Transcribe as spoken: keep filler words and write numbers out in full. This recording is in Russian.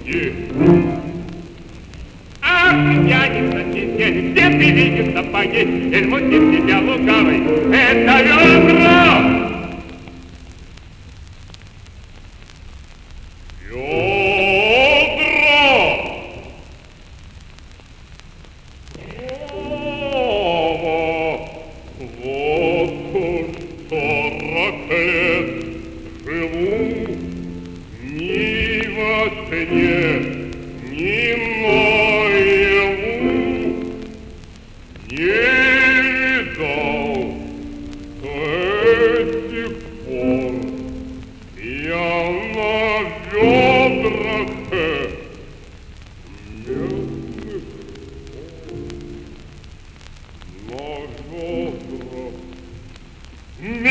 Где? Ах, пьяница, сидели, где ты видишь сапоги? Измутив тебя лукавый, это ведро! Me